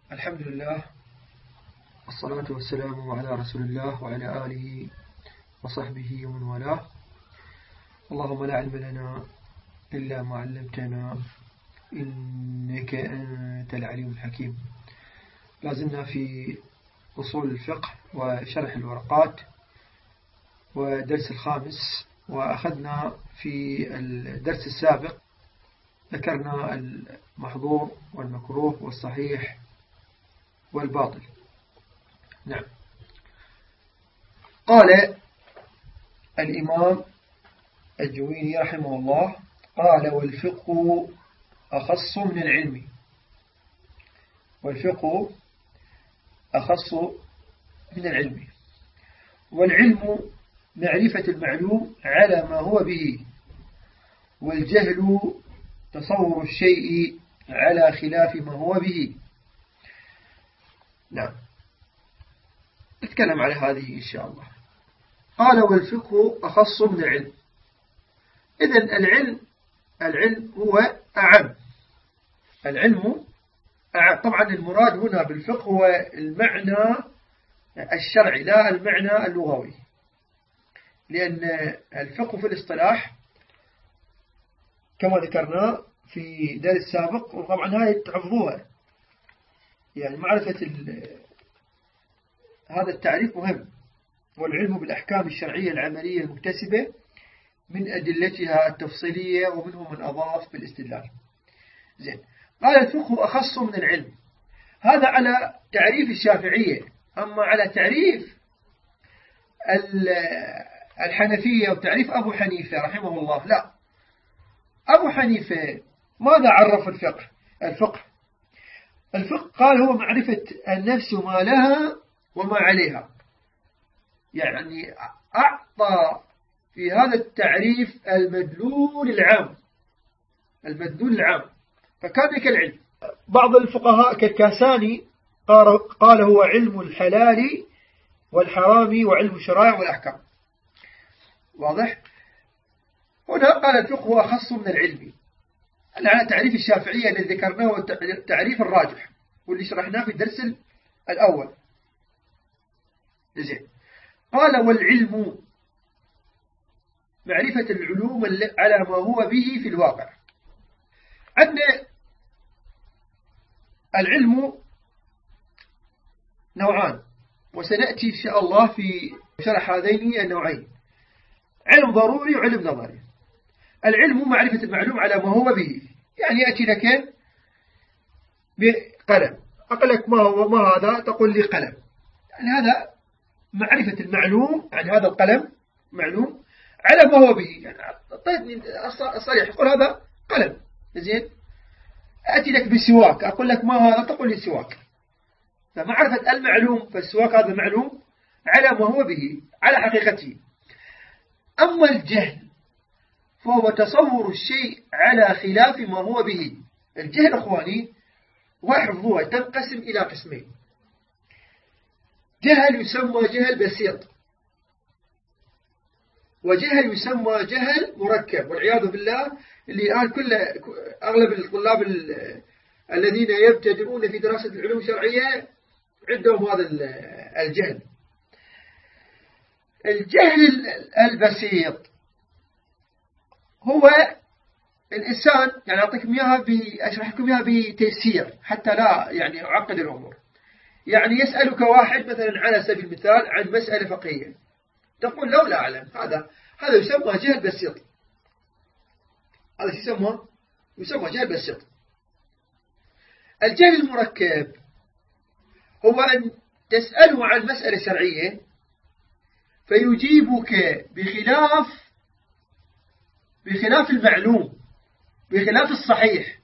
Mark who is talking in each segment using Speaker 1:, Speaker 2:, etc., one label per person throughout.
Speaker 1: الحمد لله والصلاة والسلام على رسول الله وعلى آله وصحبه ومن والاه. اللهم لا علم لنا إلا ما علمتنا إنك أنت العليم الحكيم. لازلنا في أصول الفقه وشرح الورقات ودرس الخامس، وأخذنا في الدرس السابق ذكرنا المحظور والمكروه والصحيح والباطل. نعم. قال الإمام الجويني رحمه الله: قال والفقه أخص من العلم. والفقه أخص من العلم، والعلم معرفة المعلوم على ما هو به، والجهل تصور الشيء على خلاف ما هو به. نعم، نتكلم على هذه إن شاء الله. قال والفقه أخص من العلم. إذن العلم هو أعم. العلم أعم. طبعا المراد هنا بالفقه هو المعنى الشرعي لا المعنى اللغوي، لأن الفقه في الاصطلاح كما ذكرنا في درس سابق، وطبعا هاي تحفظوها، يعني معرفة هذا التعريف مهم. والعلم بالأحكام الشرعية العملية المكتسبة من أدلتها التفصيلية، ومنهم من أضاف بالاستدلال. زين. قال الفقه أخص من العلم، هذا على تعريف الشافعية. أما على تعريف الحنفية وتعريف أبو حنيفة رحمه الله، لا. أبو حنيفة ماذا عرف الفقه قال هو معرفة النفس ما لها وما عليها. يعني أعطى في هذا التعريف المدلول العام، فكان كالعلم. بعض الفقهاء كالكاساني قال هو علم الحلال والحرام وعلم الشرائع والأحكام. واضح؟ هنا قال الفقه أخص من العلم على تعريف الشافعية الذي ذكرناه، التعريف الراجح واللي شرحناه في الدرس الأول. زين. قال والعلم معرفة العلوم على ما هو به في الواقع. عندنا العلم نوعان، وسنأتي إن شاء الله في شرح هذين النوعين: علم ضروري وعلم نظري. العلم معرفة المعلوم على ما هو به، يعني يأتي لك بقلم، أقول لك ما هو ما هذا، تقول لي قلم، يعني هذا معرفة المعلوم، يعني هذا القلم معلوم على ما هو به، يعني أعطيتني صريح أقول هذا قلم. زين. أتي لك بسواك، أقول لك ما هذا، تقول لي سواك. فمعرفة المعلوم، فالسواك هذا معلوم على ما هو به، على حقيقته. أما الجهل فهو تصور الشيء على خلاف ما هو به. الجهل أخواني واحفظوها، تنقسم إلى قسمين: جهل يسمى جهل بسيط، وجهل يسمى جهل مركب، والعياذ بالله. اللي الآن أغلب الطلاب الذين يبتدئون في دراسة العلوم الشرعية عندهم هذا الجهل. الجهل البسيط هو الإنسان، يعني أعطيكم إياها أشرح لكم إياها بتيسير حتى لا يعني أعقد الأمور. يعني يسألك واحد مثلا على سبيل المثال عن مسألة فقهية، تقول له لا أعلم. هذا يسمى جهل بسيط. هذا يسمى جهل بسيط. الجهل المركب هو أن تسأله عن مسألة شرعية فيجيبك بخلاف المعلوم، بخلاف الصحيح.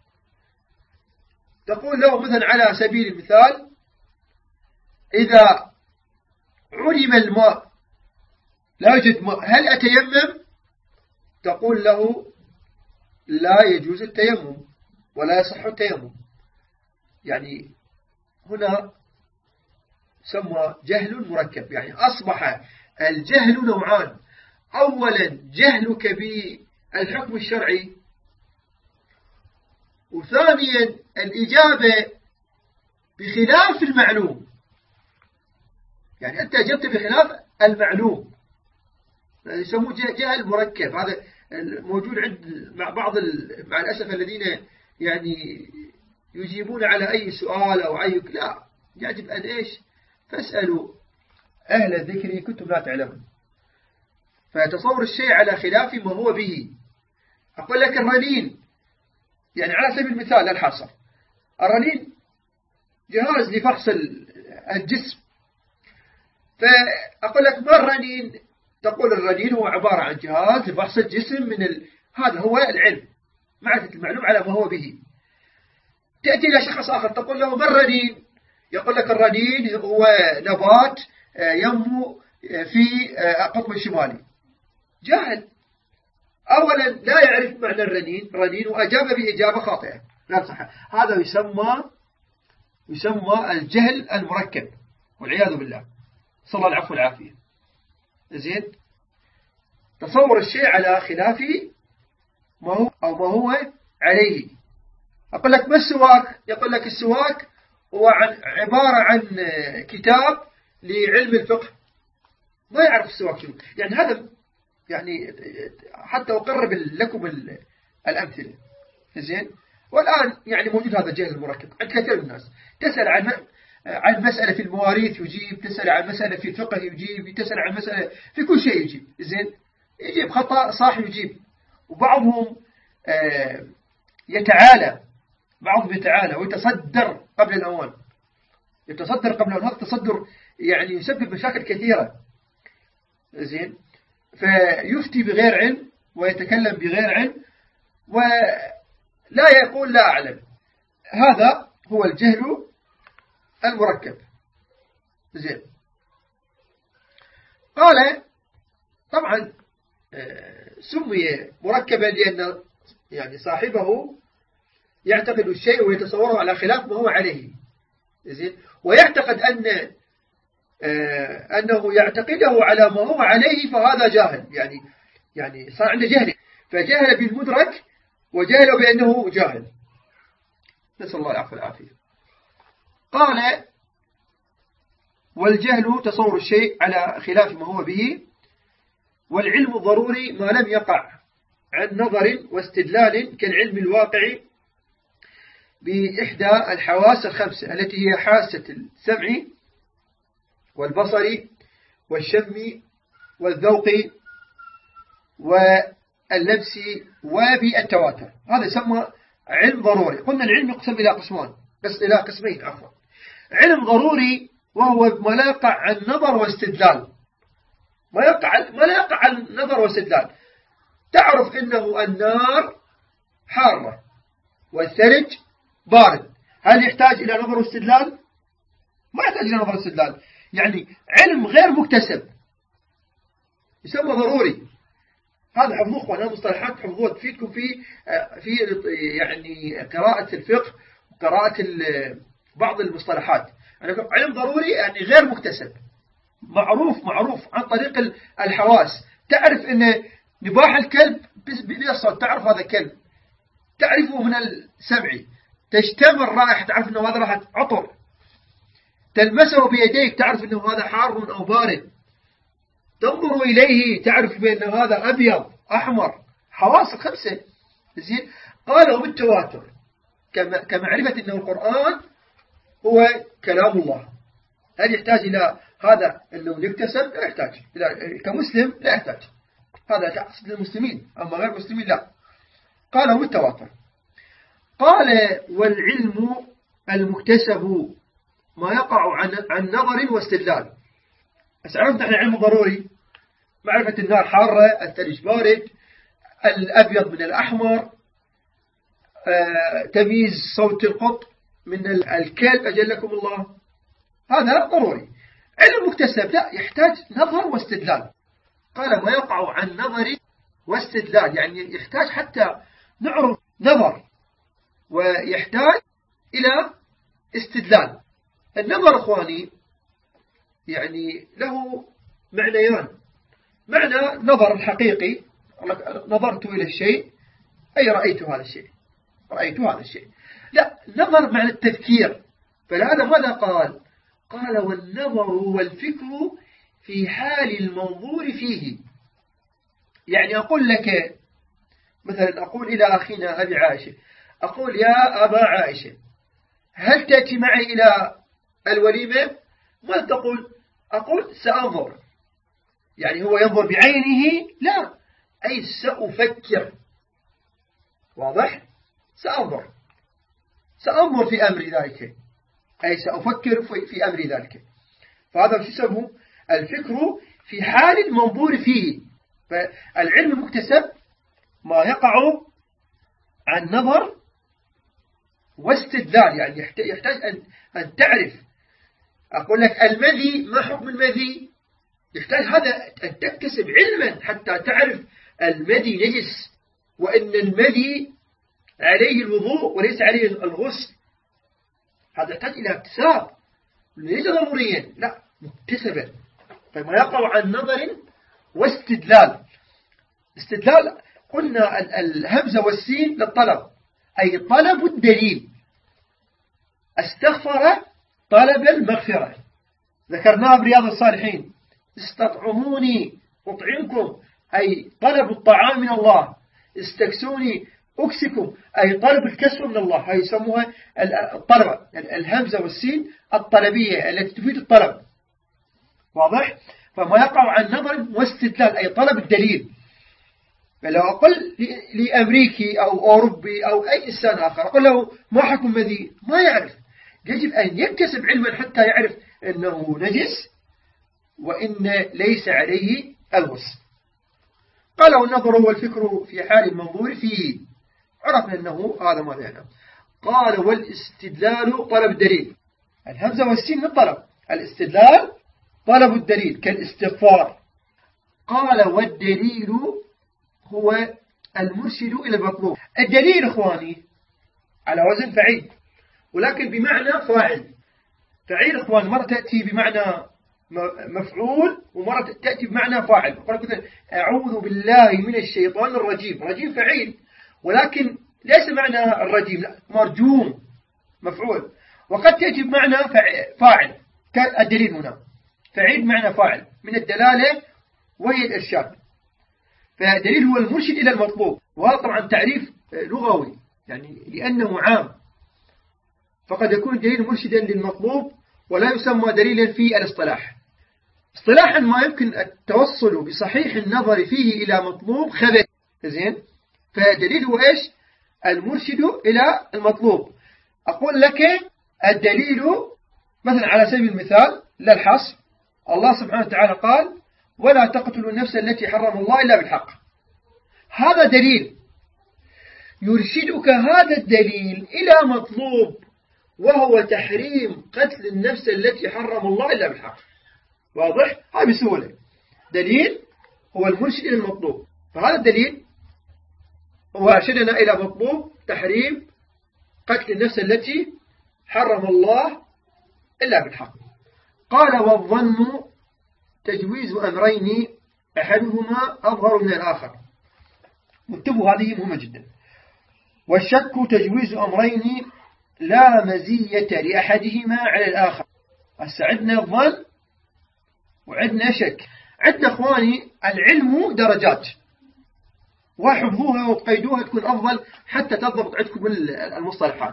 Speaker 1: تقول له مثلا على سبيل المثال: إذا علم الماء لا يوجد ماء، هل أتيمم؟ تقول له لا يجوز التيمم ولا يصح التيمم. يعني هنا سمى جهل مركب، يعني أصبح الجهل نوعان: أولا جهلك بالحكم الشرعي، وثانيا الإجابة بخلاف المعلوم، يعني أنت أجبت بخلاف المعلوم، يسموه جهل مركب. هذا موجود عند مع الأسف الذين يعني يجيبون على أي سؤال أو أي لا، يجب أن إيش؟ فاسألوا أهل الذكر إن كنتم لا تعلمون. فتصور الشيء على خلاف ما هو به. أقول لك الرنين، يعني على سبيل المثال الحصر، الرنين جهاز لفحص الجسم. فأقول لك ما الرنين؟ تقول الرنين هو عبارة عن جهاز لفحص الجسم هذا هو العلم، معرفة المعلوم على ما هو به. تأتي إلى شخص آخر تقول له ما الرنين؟ يقول لك الرنين هو نبات ينمو في القطب الشمالي. جاهل، أولا لا يعرف معنى الرنين وأجاب بإجابة خاطئة لا صح. هذا يسمى الجهل المركب والعياذ بالله، صلى الله العفو والعافية. زين، تصور الشيء على خلاف ما هو أو ما هو عليه. أقول لك ما السواك؟ يقول لك السواك هو عبارة عن كتاب لعلم الفقه. ما يعرف السواك شنو يعني. هذا يعني حتى أقرب لكم الأمثلة. زين، والآن يعني موجود هذا الجهل المركب عند كثير من الناس. تسأل عن مسألة في المواريث يجيب، تسأل عن مسألة في الفقه يجيب، تسأل عن مسألة في كل شيء يجيب. زين، يجيب خطأ صح يجيب. وبعضهم يتعالى، بعضهم يتعالى ويتصدر قبل الأوان. يتصدر قبل الأوان، هذا التصدر يعني يسبب مشاكل كثيرة. زين، فيفتي بغير علم ويتكلم بغير علم ولا يقول لا أعلم. هذا هو الجهل المركب. زين، قال طبعا سمي مركبا لأن يعني صاحبه يعتقد الشيء ويتصوره على خلاف ما هو عليه. زين، ويعتقد أنه يعتقده على ما هو عليه، فهذا جاهل. يعني صار عنده جهل، فجهل بالمدرك وجهل بأنه جاهل، نسأل الله العفو والعافية. قال والجهل تصور الشيء على خلاف ما هو به، والعلم ضروري ما لم يقع عن نظر واستدلال كالعلم الواقع بإحدى الحواس الخمسة التي هي حاسة السمع والبصر والشم والذوق واللمس وبالتواتر. هذا يسمى علم ضروري. قلنا العلم يقسم إلى قسمين عفوا. علم ضروري وهو ما لا يقع عن نظر واستدلال، ما لا يقع عن نظر واستدلال. تعرف إنه النار حارة والثلج بارد، هل يحتاج إلى نظر واستدلال؟ ما يحتاج إلى نظر واستدلال. يعني علم غير مكتسب يسمى ضروري. هذا حفظوه أخوان، هذه مصطلحات حفظوها تفيدكم في يعني قراءة الفقه وقراءة بعض المصطلحات. علم ضروري يعني غير مكتسب، معروف عن طريق الحواس. تعرف أن نباح الكلب بالصوت، تعرف هذا كلب، تعرفه من السمع. تشتم الرائحة، تعرف أنه هذا رائحة عطر. تلمسه بيديك، تعرف أنه هذا حار أو بارد. تنظر إليه، تعرف بأن هذا أبيض أحمر. حواس خمسة. زين، قالوا بالتواتر كمعرفة أنه القرآن هو كلام الله. هل يحتاج إلى هذا أنه يكتسب؟ لا يحتاج. كمسلم لا يحتاج، هذا تحصل للمسلمين، أما غير المسلمين لا. قالوا بالتواتر. قال والعلم المكتسب ما يقع عن نظر واستدلال. بس عرفنا احنا علم ضروري، معرفة النار حارة، الثلج بارد، الأبيض من الأحمر، تمييز صوت القط من الكلب أجلكم الله، هذا ضروري. علم مكتسب لا، يحتاج نظر واستدلال. قال ما يقع عن نظر واستدلال، يعني يحتاج حتى نعرف نظر ويحتاج إلى استدلال. النظر أخواني يعني له معنيان. معنى نظر الحقيقي، نظرت إلى الشيء أي رأيت هذا الشيء، لا، نظر معنى التذكير. فلهذا ماذا قال؟ قال والنظر والفكر في حال المنظور فيه. يعني أقول لك مثلا، أقول إلى أخينا أبي عائشة، أقول يا أبا عائشة هل تأتي معي إلى الوليمة؟ ما تقول؟ أقول سأنظر، يعني هو ينظر بعينه؟ لا، أي سأفكر. واضح؟ سأنظر في أمر ذلك، أي سأفكر في أمر ذلك. فهذا يسمى الفكر في حال المنظور فيه. فالعلم مكتسب ما يقع عن نظر واستدلال، يعني يحتاج أن تعرف. أقول لك المذي، ما حكم المذي؟ يحتاج هذا أن تكتسب علما حتى تعرف المذي نجس، وأن المذي عليه الوضوء وليس عليه الغسل. هذا يحتاج إلى اكتساب، ليس ضروريا، لا، مكتسبا. فما يقع عن نظر واستدلال. استدلال قلنا الهمزة والسين للطلب، أي طلب الدليل. استغفر طلب المغفرة، ذكرناه برياض الصالحين. استطعموني أطعمكم، أي طلب الطعام من الله. استكسوني أكسكم، أي طلب الكسر من الله. هاي يسموها الطلب، الهمزة والسين الطلبية التي تفيد الطلب. واضح؟ فما يقع عن نظر واستدلال، أي طلب الدليل. فلو أقول لأمريكي أو أوروبي أو أي إنسان آخر، أقول له ما حكم مذي؟ ما يعرف. يجب أن يكتسب علما حتى يعرف أنه نجس وإن ليس عليه الغسل. قال والنظر هو الفكر في حال المنظور فيه. عرفنا أنه هذا ما يعني. قال والاستدلال طلب الدليل. الهمزة والسين للطلب، الاستدلال طلب الدليل كالاستغفار. قال والدليل هو المرشد إلى المطلوب. الدليل إخواني على وزن فعيل، ولكن بمعنى فاعل. فعيل إخواني مرة تأتي بمعنى مفعول، ومرة تأتي بمعنى فاعل. أعوذ بالله من الشيطان الرجيم. رجيم فعيل، ولكن ليس معنى الرجيم، لا، مرجوم مفعول. وقد تأتي بمعنى فاعل كالدليل هنا. فعيل بمعنى فاعل من الدلالة وهي الإرشاد. فالدليل هو المرشد إلى المطلوب، وهذا طبعا تعريف لغوي، يعني لأنه عام، فقد يكون الدليل مرشدا للمطلوب ولا يسمى دليلا في الاصطلاح. اصطلاحا ما يمكن التوصل بصحيح النظر فيه إلى مطلوب خبر. زين؟ فالدليل هو إيش؟ المرشد إلى المطلوب. أقول لك الدليل مثلا على سبيل المثال للحصر، الله سبحانه وتعالى قال ولا تقتلوا النفس التي حرم الله إلا بالحق. هذا دليل يرشدك هذا الدليل إلى مطلوب، وهو تحريم قتل النفس التي حرم الله إلا بالحق. واضح؟ هذا بسهولة. دليل هو المرشد إلى المطلوب، فهذا الدليل هو أرشدنا إلى مطلوب تحريم قتل النفس التي حرم الله إلا بالحق. قال والظن تجويز أمرين أحدهما أظهر من الآخر. انتبهوا، هذه مهمة جدا. والشك تجويز أمرين لا مزية لأحدهما على الآخر. هسه عندنا الظن وعندنا شك. عندنا أخواني العلم درجات، وحفظوها وتقيدوها تكون أفضل حتى تضبط عندكم المصطلحات.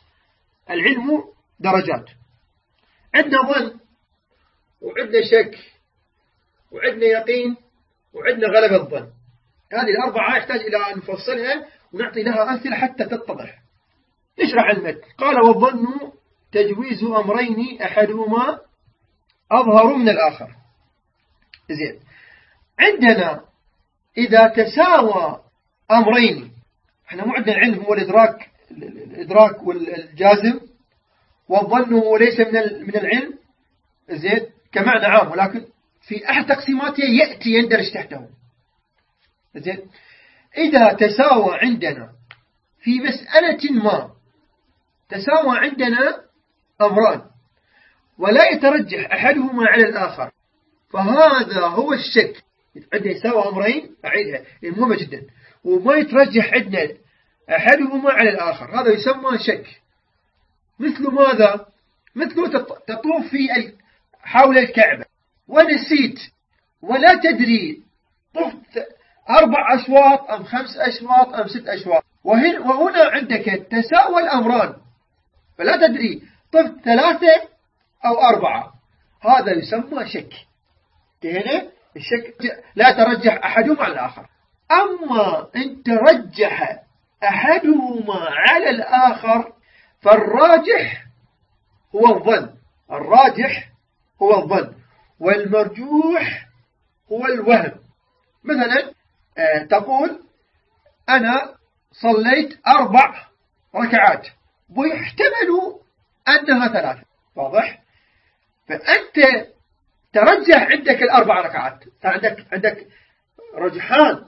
Speaker 1: العلم درجات. عندنا ظن وعندنا شك وعندنا يقين وعندنا غلبة الظن. هذه الأربعة يحتاج إلى أن نفصلها ونعطي لها أمثلة حتى تتضح. نشرح المتن. قال والظن تجويز أمرين أحدهما أظهر من الآخر. زين، عندنا إذا تساوى أمرين، احنا مو عندنا العلم هو الإدراك والجازم، والظن هو ليس من العلم، زين، كمعنى عام، ولكن في أحد تقسيماته يأتي يندرج تحته. زين، إذا تساوى عندنا في مسألة ما، تساوى عندنا أمران ولا يترجح أحدهما على الآخر، فهذا هو الشك. عندنا يساوى أمرين، أعيدها مهمة جدا، وما يترجح عندنا أحدهما على الآخر، هذا يسمى شك. مثل ماذا؟ مثل تطوف حول الكعبة ونسيت ولا تدري طفت 4 أشواط أم 5 أشواط أم 6 أشواط، وهنا عندك تساوى الأمران، فلا تدري طفت 3 أو 4، هذا يسمى شك. هنا الشك لا ترجح أحدهما على الآخر. أما إن ترجح أحدهما على الآخر فالراجح هو الظن، الراجح هو الظن، والمرجوح هو الوهم. مثلا تقول أنا صليت 4 ركعات ويحتمل أنها 3، واضح؟ فأنت ترجح عندك ال4 ركعات، عندك رجحان،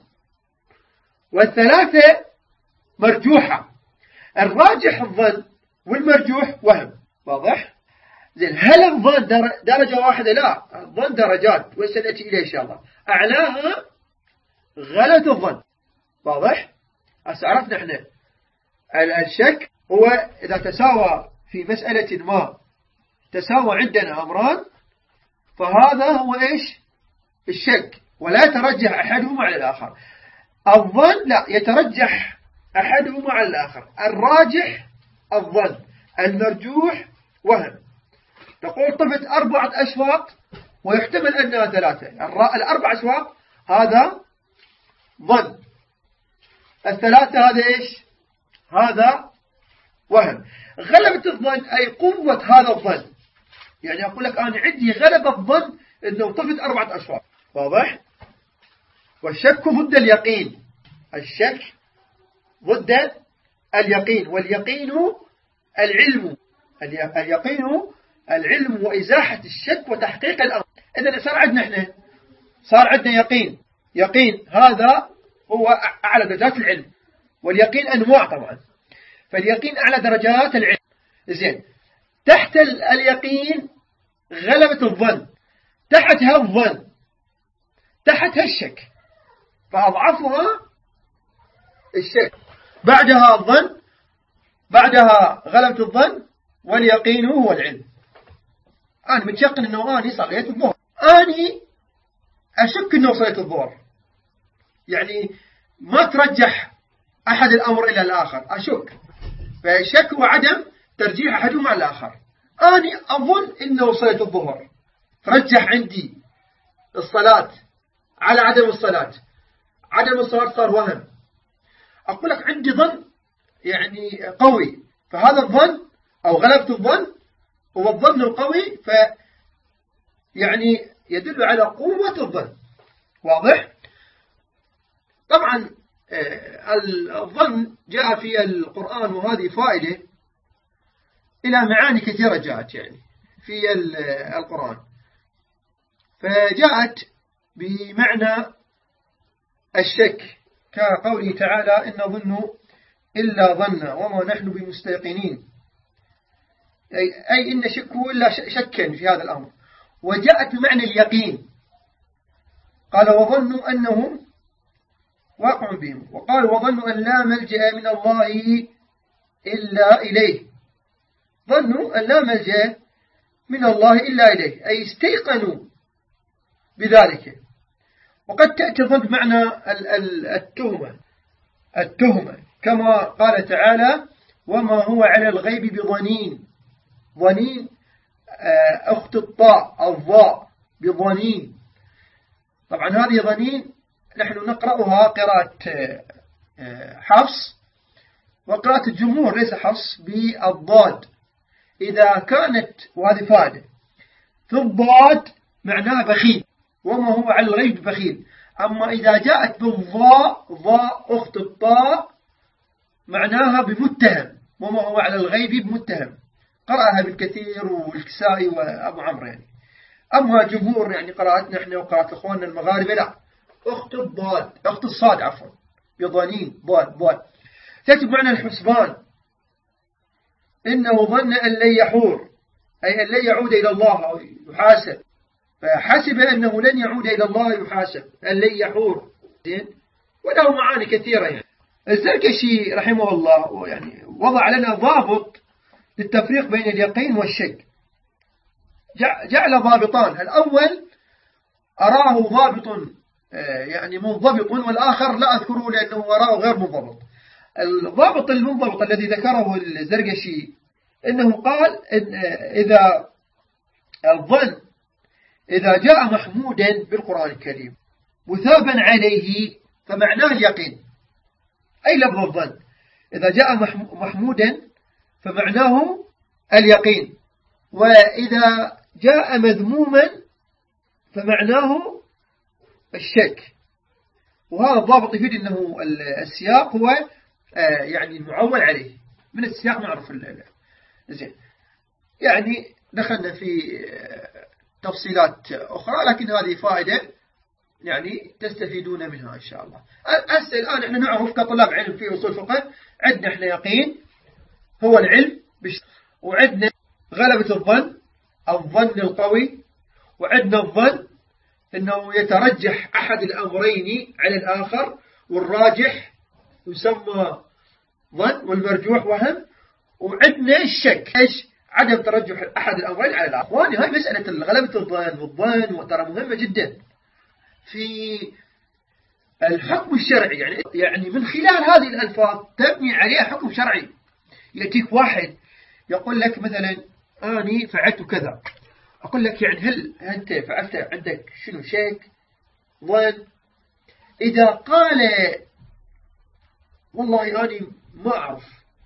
Speaker 1: والثلاثة مرجوحة، الراجح الظن والمرجوح وهم، واضح؟ زين، هل الظن درجة واحدة؟ لا، الظن درجات وسنأتي إليه إن شاء الله. أعلاها غلبة الظن، واضح؟ عرفنا احنا الشك هو إذا تساوى في مسألة ما، تساوى عندنا أمران، فهذا هو إيش؟ الشك، ولا يترجح أحدهما على الآخر. الظن لا، يترجح أحدهما على الآخر، الراجح الظن، المرجوح وهم. تقول طفت 4 أشواط ويحتمل أنها 3، ال4 أشواط هذا ظن، ال3 هذا إيش؟ هذا وهم. غلبة الظن أي قوة هذا الظن، يعني أقول لك أنا عندي غلبة الظن أنه طفت 4 أشواط، واضح؟ والشك ضد اليقين، الشك ضد اليقين، واليقين العلم، اليقين العلم وإزاحة الشك وتحقيق الأمر. إذن صار عندنا احنا، صار عندنا يقين هذا هو أعلى درجات العلم، واليقين أنواع طبعا، فاليقين أعلى درجات العلم. زين، تحت اليقين غلبة الظن، تحتها الظن، تحتها الشك، فأضعفها الشك، بعدها الظن، بعدها غلبة الظن، واليقين هو العلم. أنا متيقن أنه أنا صليت الظهر، أنا أشك أنه صليت الظهر، يعني ما ترجح أحد الأمر إلى الآخر، أشك، فالشك هو عدم ترجيح أحدهما على الآخر. أنا أظن أنه صليت الظهر، فرجح عندي الصلاة على عدم الصلاة، عدم الصلاة صار وهم. أقول لك عندي ظن يعني قوي، فهذا الظن أو غلبة الظن هو الظن القوي، يعني يدل على قوة الظن، واضح؟ طبعا الظن جاء في القرآن، وهذه فائدة إلى معاني كثيرة جاءت يعني في القرآن، فجاءت بمعنى الشك، كقوله تعالى إن ظن إلا ظن وما نحن بمستيقنين، أي إن شكوا إلا شكا في هذا الأمر. وجاءت بمعنى اليقين، قال وظنوا أنهم واقع بهم، وقال وظنوا أن لا ملجأ من الله إلا إليه، ظنوا أن لا ملجأ من الله إلا إليه، أي استيقنوا بذلك. وقد تأتي ظن بمعنى التهمة، كما قال تعالى وما هو على الغيب بظنين، ظنين أخت الطاء الضاء بظنين. طبعا هذه ظنين نحن نقرأها قراءة حفص، وقراءة الجمهور ليس حفص بالضاد إذا كانت، وهذه فائدة، في الضاد معناها بخيل، وما هو على الغيب بخيل. أما إذا جاءت بالضاء ضاء أخت الطاء معناها بمتهم، وما هو على الغيب بمتهم، قرأها بالكثير والكسائي وأبو عمرو يعني. أما جمهور يعني قراءتنا احنا وقراءة إخواننا المغاربة لا، أخت الصاد عفوا بضانين ضاد. تأتي بمعنى الحسبان، إنه ظن أن لن يحور، أي أن لن يعود إلى الله أو يحاسب، فحسب أنه لن يعود إلى الله يحاسب، أن لن يحور. وله معاني كثيرة يعني. الزركشي رحمه الله يعني وضع لنا ضابط للتفريق بين اليقين والشك، جعل ضابطان، الأول أراه ضابط يعني منضبط، والآخر لا أذكره لأنه أراه غير منضبط. الضابط المنضبط الذي ذكره الزرقشي إنه قال إن إذا الظن إذا جاء محمودا بالقرآن الكريم مثابا عليه فمعناه اليقين، أي لفظ الظن إذا جاء محمودا فمعناه اليقين، وإذا جاء مذموما فمعناه الشك. وهذا الضابط يفيد أنه السياق هو يعني المعول عليه، من السياق نعرف زين. يعني دخلنا في تفصيلات أخرى، لكن هذه فائدة يعني تستفيدون منها إن شاء الله. الآن احنا نعرف كطلاب علم في أصول الفقه عندنا احنا يقين هو العلم، وعندنا غلبة الظن الظن القوي، وعندنا الظن أنه يترجح أحد الأمرين على الآخر، والراجح يسمى ظن والمرجوح وهم، وعندنا الشك إيش عدم ترجح أحد الأمرين على الآخر. وهذه هاي مسألة غلبة الظن والظن ترى مهمة جدا في الحكم الشرعي، يعني من خلال هذه الألفاظ تبني عليها حكم شرعي. يأتيك واحد يقول لك مثلا أني فعلت كذا، أقول لك يعني هل أنت فعلت عندك شنو شك ظن؟ إذا قال والله أني ما أعرف،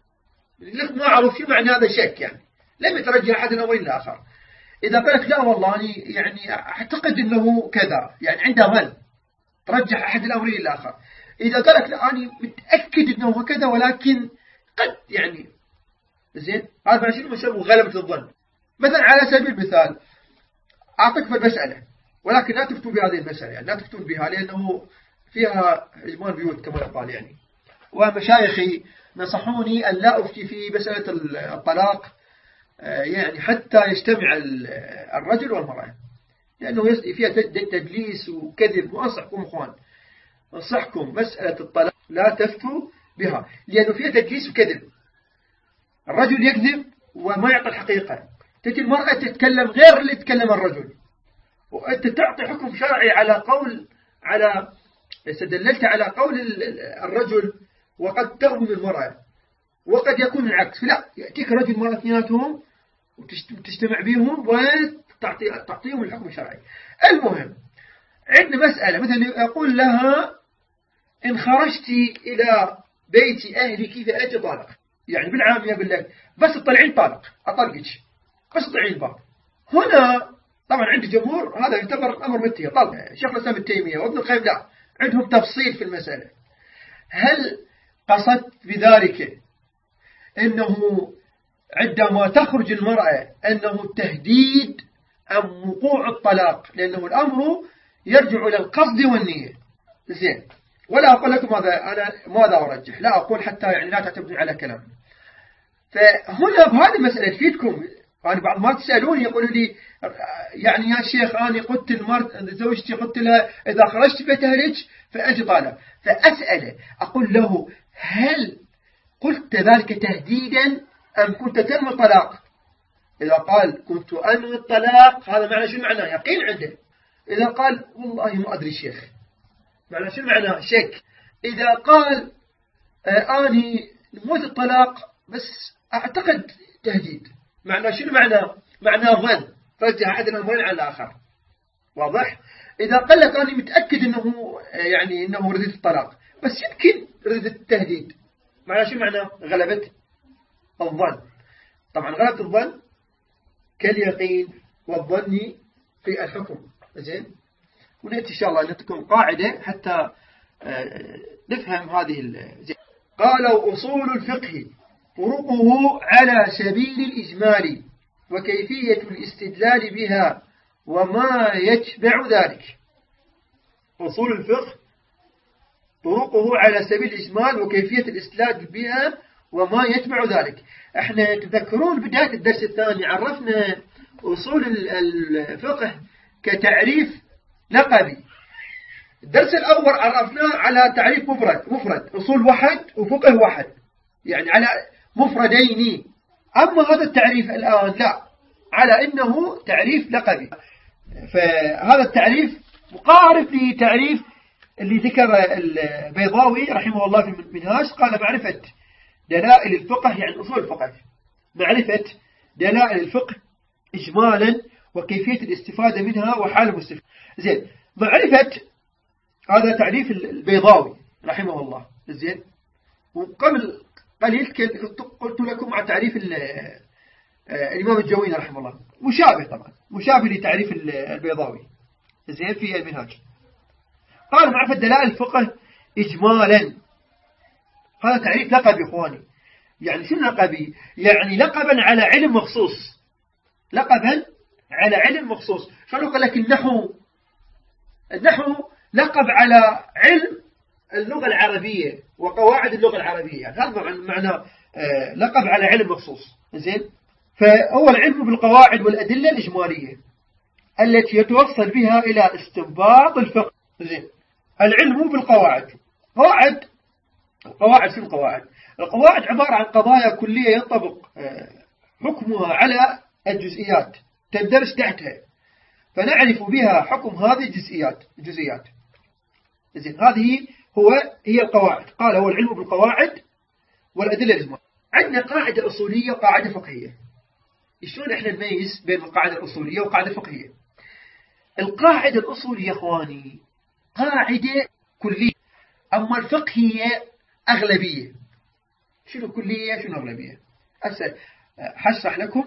Speaker 1: ما أعرف شو معنى هذا الشك، يعني لم يترجح أحد الأمرين الآخر. إذا قال لك لا والله أني يعني أعتقد أنه كذا، يعني عنده ظن ترجح أحد الأمرين الآخر. إذا قال لك لا أني متأكد أنه كذا ولكن قد يعني زين، هذا شنو يسمى غلبة الظن. مثلا على سبيل المثال أعطيك في المسألة، ولكن لا تفتوا بهذه المسألة، يعني لا تفتون بها لأنه فيها إجمال بيوت كما يقال يعني. ومشايخي نصحوني أن لا أفتي في مسألة الطلاق يعني حتى يجتمع الرجل والمرأة، لأنه فيها تدليس وكذب. وأنصحكم أخوان، أنصحكم مسألة الطلاق لا تفتوا بها، لأنه فيها تدليس وكذب. الرجل يكذب وما يعطي الحقيقة، تجي المرأة تتكلم غير اللي يتكلم الرجل، وأنت تعطي حكم شرعي على استدللت على قول الرجل وقد تغم المرأة، وقد يكون العكس. لا، يأتيك رجل مرأة اثنيناتهم وتجتمع بهم وتعطيهم الحكم الشرعي. المهم عندنا مسألة مثلا يقول لها إن خرجت إلى بيت أهلك فأنت طالق، يعني بالعام يقول لك بس تطلعين طالق، أطلقك بس تطلعين الباب. هنا طبعا عند الجمهور هذا يعتبر أمر منتهي طلق. شيخ الإسلام ابن تيمية وابن القيم لا، عندهم تفصيل في المسألة. هل قصدت بذلك أنه عندما تخرج المرأة أنه التهديد أم وقوع الطلاق؟ لأنه الأمر يرجع إلى القصد والنية. زين، ولا أقول لكم ماذا أرجح، لا أقول حتى يعني لا تعتمدون على كلام. فهنا بهذه المسألة تفيدكم. يعني بعض ما تسألوني يقولوا لي يعني يا شيخ أنا قلت زوجتي قلت لها إذا خرجت بيت أهلك فأنت طالق، فأسأله أقول له هل قلت ذلك تهديدا أم كنت تنوي الطلاق؟ إذا قال كنت أنوي الطلاق هذا معنى شو معناه؟ يقين عنده. إذا قال والله ما أدري شيخ، معنى شو معناه؟ شك. إذا قال أني نويت الطلاق بس أعتقد تهديد، معنى شنو معنى ظن رجح أحد الأمرين على الآخر. واضح؟ إذا قال لك أنا متأكد أنه يعني أنه ردت الطلاق بس يمكن ردت التهديد، معنى شنو معنى غلبة الظن؟ طبعا غلبة الظن كاليقين والظن في الحكم. زين، ونأتي إن شاء الله نعطيكم قاعدة حتى نفهم هذه زين. قالوا أصول الفقه طرقه على سبيل الإجمال وكيفية الاستدلال بها وما يتبع ذلك. أصول الفقه طرقه على سبيل الإجمال وكيفية الاستدلال بها وما يتبع ذلك. احنا تذكرون بداية الدرس الثاني عرفنا أصول الفقه كتعريف لقبي. الدرس الأول عرفناه على تعريف مفرد أصول واحد وفقه واحد، يعني على مفردين. أما هذا التعريف الآن لا، على أنه تعريف لقبي. فهذا التعريف مقارب لتعريف اللي ذكر البيضاوي رحمه الله في المنهاج، قال معرفة دلائل الفقه يعني أصول الفقه، معرفة دلائل الفقه إجمالا وكيفية الاستفادة منها وحال المستفيد. زين، معرفة هذا تعريف البيضاوي رحمه الله. زين، وقبل قليل قلت لكم عن تعريف الإمام الجويني رحمه الله، مشابه طبعا، مشابه لتعريف البيضاوي. زين، في المنهاج قال معرفة دلائل الفقه إجمالا. هذا تعريف لقبي يا إخواني. يعني شنو لقبي؟ يعني لقبا على علم مخصوص، لقبا على علم مخصوص. شنو قال لك النحو لقب على علم اللغة العربية وقواعد اللغة العربية، يعني هذا معنى لقب على علم مخصوص. زين، فهو العلم بالقواعد والأدلة الإجمالية التي يتوصل بها إلى استنباط الفقه. زين، العلم بالقواعد. قواعد شنو القواعد؟ القواعد عبارة عن قضايا كلية ينطبق حكمها على الجزئيات تندرج تحتها، فنعرف بها حكم هذه الجزئيات. زين، هي القواعد. قال هو العلم بالقواعد والأدلة الإجمالية. عندنا قاعدة أصولية وقاعدة فقهية. شلون احنا نميز بين القاعدة الأصولية والقاعدة الفقهية؟ القاعدة الأصولية اخواني قاعدة كلية، أما الفقهية أغلبية. شنو كلية شنو أغلبية؟ هشرح لكم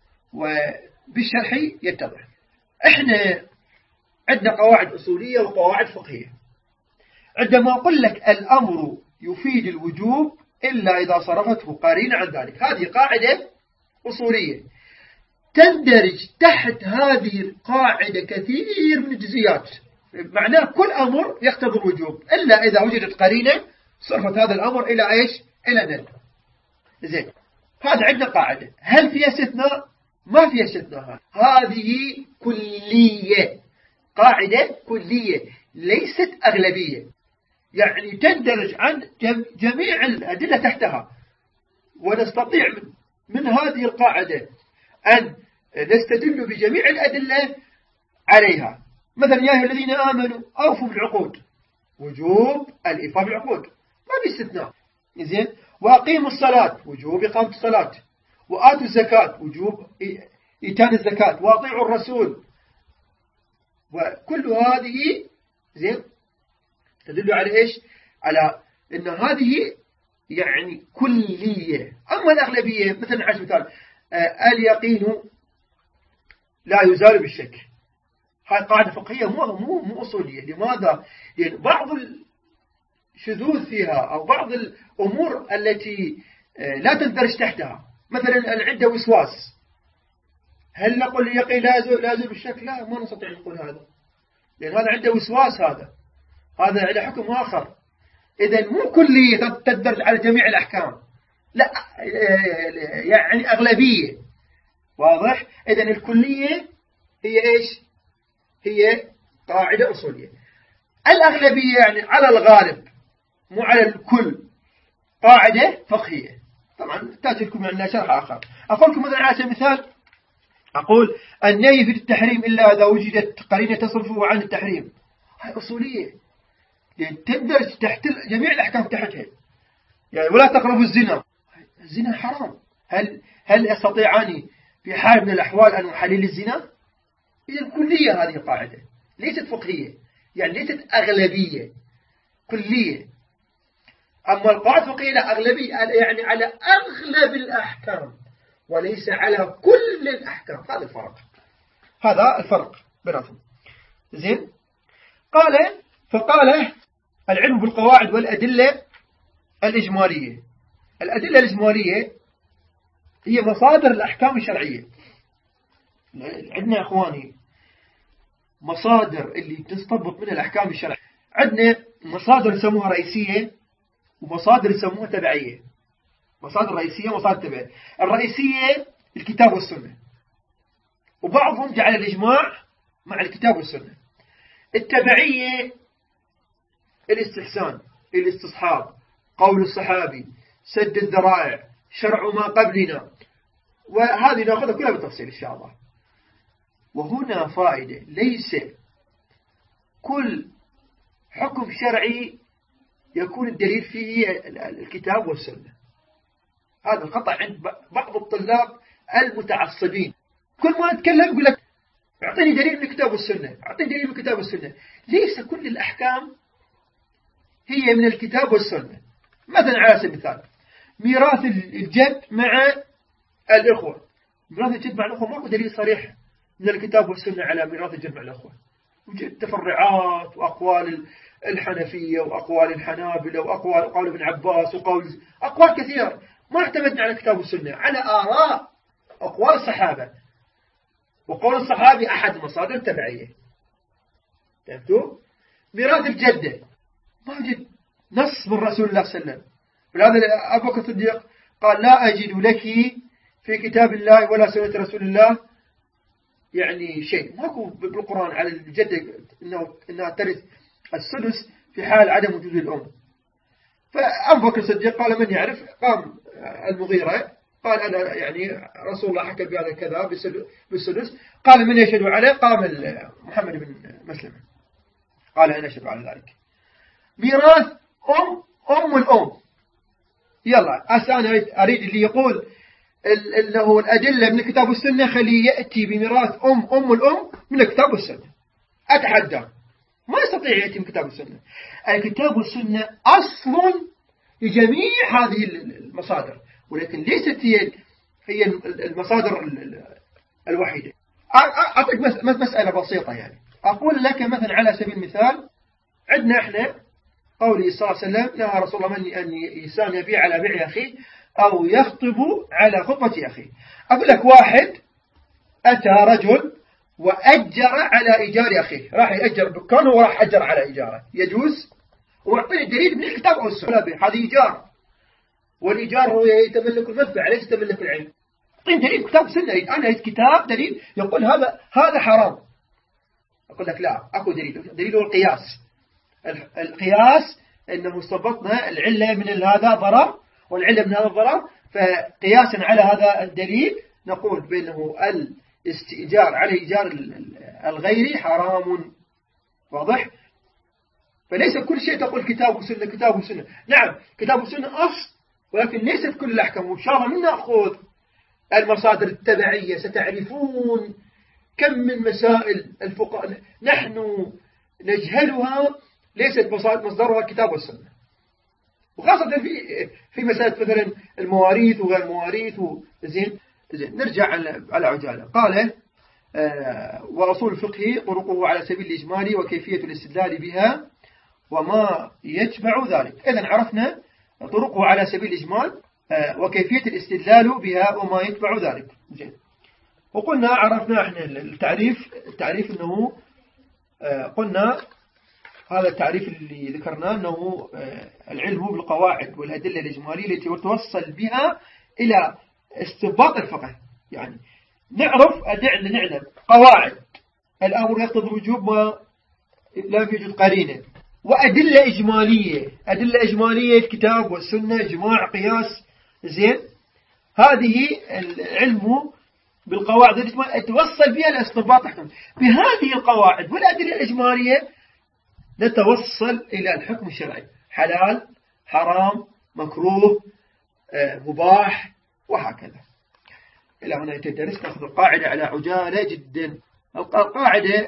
Speaker 1: وبالشرح يتضح. احنا عندنا قواعد أصولية وقواعد فقهية. عندما أقول لك الأمر يفيد الوجوب إلا إذا صرفته قرينة عن ذلك، هذه قاعدة أصولية. تندرج تحت هذه القاعدة كثير من الجزئيات، معناه كل أمر يقتضي الوجوب إلا إذا وجدت قرينة صرفت هذا الأمر إلى إيش؟ إلى دل. زين، هذا عندنا قاعدة. هل فيها استثناء؟ ما فيها استثناء. هذه كلية، قاعدة كلية ليست أغلبية، يعني تندرج عن جميع الأدلة تحتها، ونستطيع من هذه القاعدة أن نستدل بجميع الأدلة عليها. مثلا يا أيها الذين آمنوا أوفوا بالعقود، وجوب الإيفاء بالعقود، ما في استثناء. زين، وأقيموا الصلاة، وجوب إقامة الصلاة، وآتوا الزكاة، وجوب إيتاء الزكاة، وأطيعوا الرسول. وكل هذه زين تدل على إيش؟ على أن هذه يعني كلية. أما الأغلبية مثلا على مثال اليقين لا يزال بالشك، هاي قاعدة فقهية مو أصولية. لماذا؟ لأن بعض الشذوذ فيها أو بعض الأمور التي لا تندرج تحتها، مثلا عنده وسواس، هل نقول اليقين لا يزال بالشك؟ لا، ما نستطيع نقول هذا، لأن هذا عنده وسواس، هذا على حكم آخر. إذن مو كلية تندرج على جميع الأحكام، لا، يعني أغلبية. واضح؟ إذن الكلية هي إيش؟ هي قاعدة أصولية. الأغلبية يعني على الغالب مو على الكل، قاعدة فقهية. طبعا تأتي لكم عندنا شرح آخر. أقول لكم مثلا على سبيل المثال، أقول النهي في التحريم إلا إذا وجدت قرينة تصرفه عن التحريم، هاي أصولية، يعني تندرج تحت جميع الأحكام تحتها. يعني ولا تقربوا الزنا، الزنا حرام، هل أستطيعني في حال من الأحوال أن أحلل الزنا؟ إذن كلية هذه القاعدة، ليست فقهية، يعني ليست أغلبية، كلية. أما القاعدة الفقهية لا، أغلبية، يعني على أغلب الأحكام وليس على كل الأحكام. هذا الفرق بينهم. زين، فقال العلم بالقواعد والأدلة الإجمالية. الأدلة الإجمالية هي مصادر الأحكام الشرعية. عندنا أخواني مصادر اللي تستنبط من الأحكام الشرعية، عندنا مصادر يسموها رئيسية ومصادر يسموها تبعية. مصادر رئيسية ومصادر تبعية. الرئيسية الكتاب والسنة، وبعضهم جعل الإجماع مع الكتاب والسنة. التبعية الاستحسان، الاستصحاب، قول الصحابي، سد الذرائع، شرع ما قبلنا، وهذه نأخذها كلها بالتفصيل إن شاء الله. وهنا فائدة، ليس كل حكم شرعي يكون الدليل فيه الكتاب والسنة. هذا الخطأ عند بعض الطلاب المتعصبين، كل ما نتكلم يقول لك اعطيني دليل من الكتاب والسنة، اعطيني دليل من الكتاب والسنة. ليس كل الأحكام هي من الكتاب والسنة. مثلا على سبيل المثال ميراث الجد مع الإخوة، ميراث الجد مع الإخوة ماكو دليل صريح من الكتاب والسنة على ميراث الجد مع الإخوة. وجد تفرعات وأقوال الحنفية وأقوال الحنابلة وأقوال ابن عباس أقوال كثيرة، ما اعتمدنا على الكتاب والسنة، على آراء أقوال الصحابة، وقول الصحابي أحد مصادر تبعية. فهمتوا؟ ميراث الجدة ما وجد نص من رسول الله صلى الله عليه وسلم، ولهذا أبو بكر الصديق قال لا أجد لك في كتاب الله ولا سنة رسول الله يعني شيء، ماكو بالقرآن على الجدة إنها ترث السدس في حال عدم وجود الأم. فأبو بكر الصديق قال من يعرف؟ قام المغيرة قال أنا يعني رسول الله حكى بهذا كذا بالسدس. قال من يشهد عليه؟ قام محمد بن مسلم قال أنا أشهد على ذلك. ميراث أم الأم، يلا أنا أريد اللي يقول إنه الأدلة من الكتاب والسنة خليه يأتي بميراث أم الأم من الكتاب والسنة. أتحدى، ما يستطيع يأتي من الكتاب والسنة. الكتاب والسنة أصل لجميع هذه المصادر، ولكن ليست هي المصادر الوحيدة. أعطيك مسألة بسيطة، يعني أقول لك مثلا على سبيل المثال عندنا إحنا قوله صلى الله عليه وسلم نهى رسول الله من أن إنسان يبيع على بيع أخيه أو يخطب على خطبة أخيه. أقول لك واحد أتى رجل وأجر على إيجار أخيه، راح يأجر دكانه وراح أجر على إيجاره، يجوز؟ وأعطيني الدليل من الكتاب أو السنة. هذا إيجار، والإيجار هو يتملك المنفعة ليس يتملك العلم. أعطيني دليل كتاب وسنة، أنا أريد كتاب دليل يقول هذا حرام. أقول لك لا، أكو دليل هو القياس. القياس أنه استنبطنا العلة من هذا ضرر والعلة من هذا الضرر، فقياسا على هذا الدليل نقول بأنه الاستئجار على إيجار الغير حرام. واضح؟ فليس كل شيء تقول كتاب وسنة كتاب وسنة. نعم كتاب وسنة أصل، ولكن ليست كل الأحكام. وإن شاء الله نأخذ المصادر التبعية ستعرفون كم من مسائل الفقهاء نحن نجهلها ليست مصدرها الكتاب والسنة، وخاصة في مسائل مثلا المواريث وغير المواريث. زين نرجع على عجالة. قال وأصول الفقه طرقه على سبيل الإجمال وكيفية الاستدلال بها وما يتبع ذلك. إذن عرفنا طرقه على سبيل الإجمال وكيفية الاستدلال بها وما يتبع ذلك. زين. وقلنا عرفنا احنا التعريف انه قلنا هذا التعريف اللي ذكرناه انه العلم بالقواعد والأدلة الإجمالية التي توصل بها إلى استنباط الفقه. يعني نعلم قواعد الأمر يقتضي الوجوب ما لم يوجد قرينة، وأدلة إجمالية الكتاب والسنة إجماع قياس. زين، هذه العلم بالقواعد التي توصل بها لاستنباط الحكم. بهذه القواعد والأدلة الإجمالية نتوصل إلى الحكم الشرعي، حلال حرام مكروه مباح وهكذا. إلى هنا يتدرس. نأخذ القاعدة على عجالة جدا. القاعدة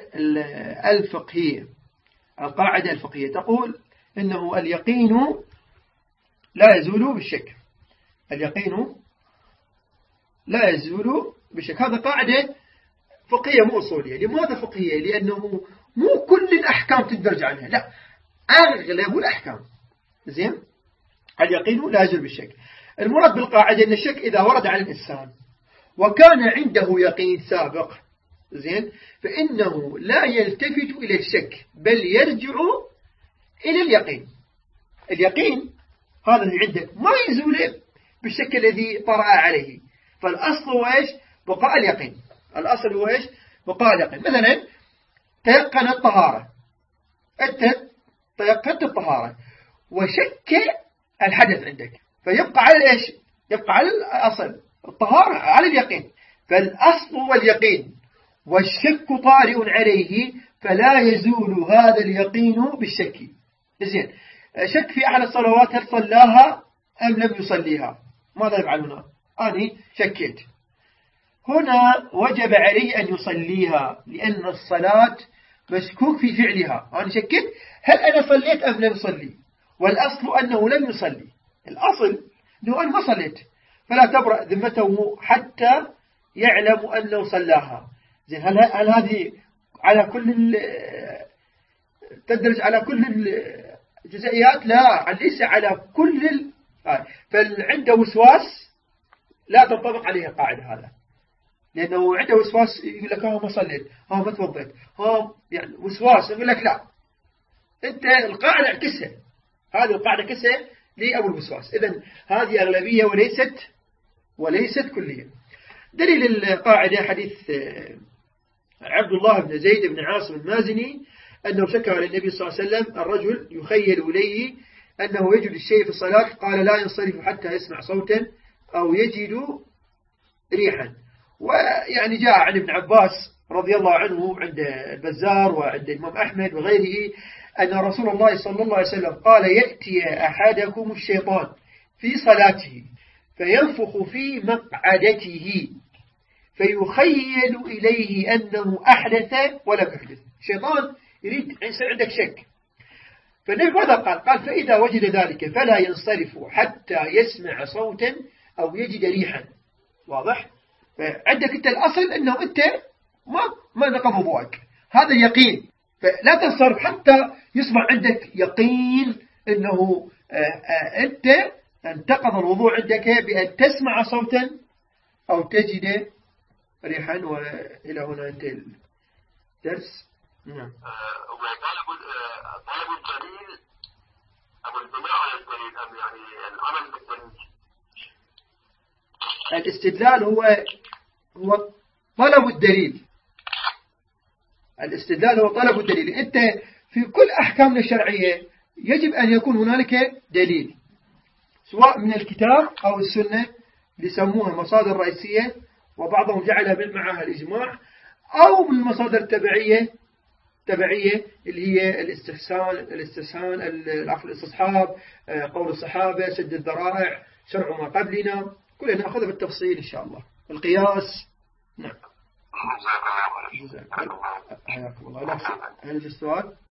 Speaker 1: الفقهية تقول إنه اليقين لا يزول بالشك. اليقين لا يزول بالشك. هذا قاعدة فقهية مو أصولية. لماذا فقهية؟ لأنه مو كل الأحكام تندرج عنها، لا، أغلب الأحكام. زين، اليقين لا يزول بالشك. المراد بالقاعدة أن الشك إذا ورد على الإنسان وكان عنده يقين سابق، زين، فإنه لا يلتفت إلى الشك بل يرجع إلى اليقين. اليقين هذا اللي عندك ما يزول بالشك الذي طرأ عليه. فالأصل هو إيش؟ بقاء اليقين. الأصل هو إيش؟ بقاء اليقين. مثلا تيقن الطهارة، أنت تيقنت الطهارة وشك الحدث عندك، فيبقى على إيش؟ يبقى على الأصل الطهارة على اليقين، فالأصل هو اليقين، والشك طارئ عليه، فلا يزول هذا اليقين بالشك. زين، شك في أحد الصلوات هل صلاها أم لم يصليها، ماذا يفعل هنا؟ أنا شكيت هنا، وجب علي أن يصليها، لأن الصلاة مشكوك في فعلها. أنا شكيت هل أنا صليت أم لم يصلي، والأصل أنه لم يصلي، الأصل أنه أنا ما صليت، فلا تبرأ ذمته حتى يعلم أنه صلاها. زين، هل هذه على كل تدرج على كل الجزئيات؟ لا، ليس على كل فعنده وسواس لا تنطبق عليه القاعدة هذا، لأنه عنده وسواس يقول لك ما صليت، ما توضيت، يعني وسواس يقول لك لا، أنت القاعدة اعكسها، هذه القاعدة كسها لأبو الوسواس. إذن هذه أغلبية وليست كلية. دليل القاعدة حديث عبد الله بن زيد بن عاصم المازني أنه شكى للنبي صلى الله عليه وسلم الرجل يخيل إليه أنه يجد الشيء في الصلاة، قال لا ينصرف حتى يسمع صوتا أو يجد ريحا. ويعني جاء عن ابن عباس رضي الله عنه عند البزار وعند الإمام أحمد وغيره أن رسول الله صلى الله عليه وسلم قال يأتي أحدكم الشيطان في صلاته فينفخ في مقعدته فيخيل إليه أنه أحدث ولم يحدث. الشيطان يريد يصير عندك شك، فالنبي ماذا قال؟ فإذا وجد ذلك فلا ينصرف حتى يسمع صوتا أو يجد ريحا. واضح؟ عندك أنت الأصل أنه أنت ما نقض وضوءك، هذا يقين، فلا تنصرف حتى يصبح عندك يقين أنه أنت انتقض الوضوء عندك بأن تسمع صوتا أو تجد ريحا. وإلى هنا انتهى الدرس. نعم.
Speaker 2: طلب الدليل أو البناء على الدليل أم يعني العمل بالدليل؟
Speaker 1: الاستدلال هو طلب الدليل. الاستدلال هو طلب الدليل. أنت في كل أحكامنا الشرعية يجب أن يكون هنالك دليل، سواء من الكتاب أو السنة ليسموها المصادر الرئيسية، وبعضهم جعلها معها الإجماع، أو من المصادر التبعية اللي هي الاستصحاب، قول الصحابة، سد الذرائع، شرع ما قبلنا، كلنا نأخذها بالتفصيل إن شاء الله. القياس. نعم. حياكم الله. هل السؤال؟